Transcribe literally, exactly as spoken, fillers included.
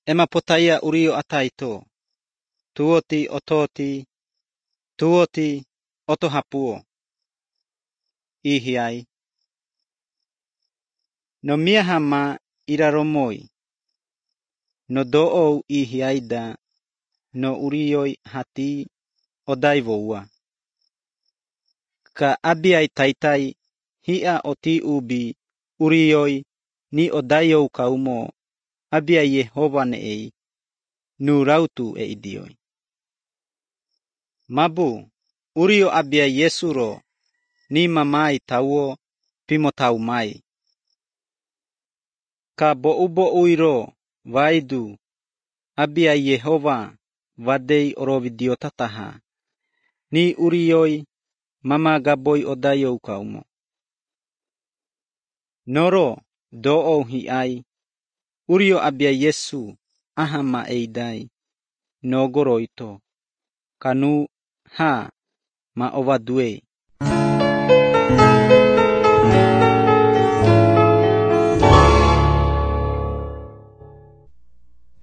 ema potaia urio ataito. Tuoti ototi, tuoti otohapuo. Ihiai. No miahama iraromoi. No doou ihiaida no urioi hati odaivoua. Ka abiai taitai hia oti ubi urioi ni odaiou kaumo abiai Yehova neei nu rautu e idioi. Mabu urio abiai Yesuro ni mamai tauo pimotau mai. Ka bo-bo uiro vaidu abiai Yehova vadei orovidiotataha ni urioi mama gaboi odaiou kaumo. Noro doou hiai urio abiai Yesu ahama eidai nogoroito kanu ha ma ovaduei.